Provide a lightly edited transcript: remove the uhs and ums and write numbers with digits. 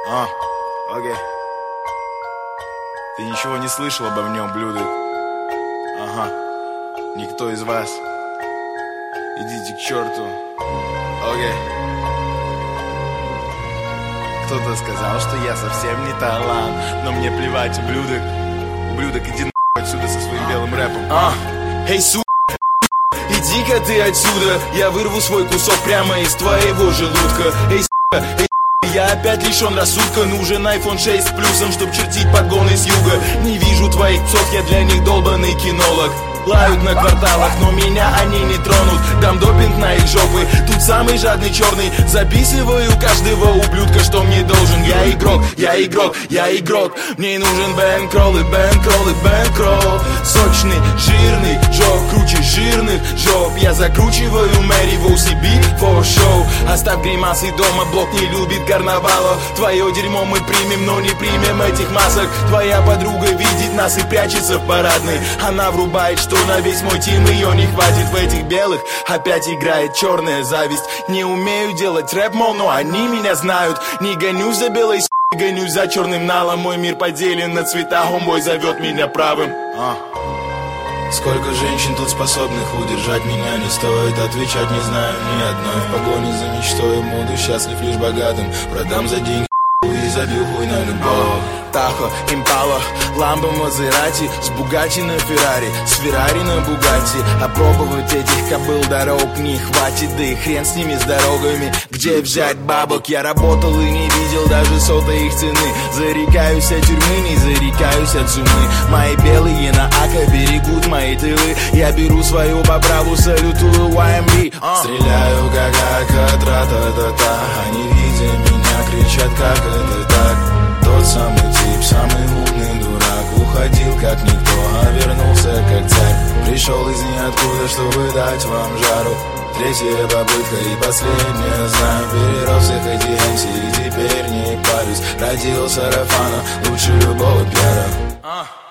Окей. Ты ничего не слышал обо мне, блюдо? Ага. Никто из вас. Идите к черту. Окей. Кто-то сказал, что я совсем не талант, но мне плевать, ублюдок. Ублюдок, иди нахуй отсюда со своим белым рэпом. Эй, иди-ка ты отсюда, я вырву свой кусок прямо из твоего желудка. Эй, я опять лишен рассудка. Нужен iPhone 6 с плюсом, чтоб чертить подгоны с юга. Не вижу твоих псов, я для них долбанный кинолог. Лают на кварталах, но меня они не тронут. Дам допинг на их жопы, тут самый жадный черный. Записываю каждого ублюдка, что мне должен. Я игрок, я игрок, я игрок. Мне нужен бэнкролл и бэнкролл и бэнкролл. Сочный, жирный, жоп, круче жирных жоп. Я закручиваю Мэри в OCB for show. Оставь гримасы дома, блок не любит карнавала. Твое дерьмо мы примем, но не примем этих масок. Твоя подруга видит нас и прячется в парадной. Она врубает, что на весь мой тим ее не хватит. В этих белых опять играет черная зависть. Не умею делать рэп, мол, но они меня знают. Не гонюсь за белой гонюсь за черным налом. Мой мир поделен на цвета, homeboy зовет меня правым. Сколько женщин тут способных удержать меня не стоит отвечать, не знаю ни одной. В погоне за мечтой буду счастлив лишь богатым. Продам за деньги и забью хуй на любовь. Тахо, Импала, Ламбо, Мазерати, с Бугатти на Феррари, с Феррари на Бугатти. Опробовать этих кобыл дорог не хватит, да и хрен с ними, с дорогами. Где взять бабок? Я работал и не видел даже сотой их цены. Зарекаюсь от тюрьмы, не зарекаюсь от сумы. Мои белые на АК берегут мои тылы. Я беру свою по праву, салютую YMB. Стреляю как АК, тра-та-та-та. Они видя меня кричат, как это так. Тот самый тип, самый умный дурак. Уходил как никто, а вернулся как царь. Пришел из ниоткуда, чтобы дать вам жару. Третья попытка и последняя, знаю. Перерос всех эти MC и теперь не парюсь. Родил сарафана лучше любого пиара.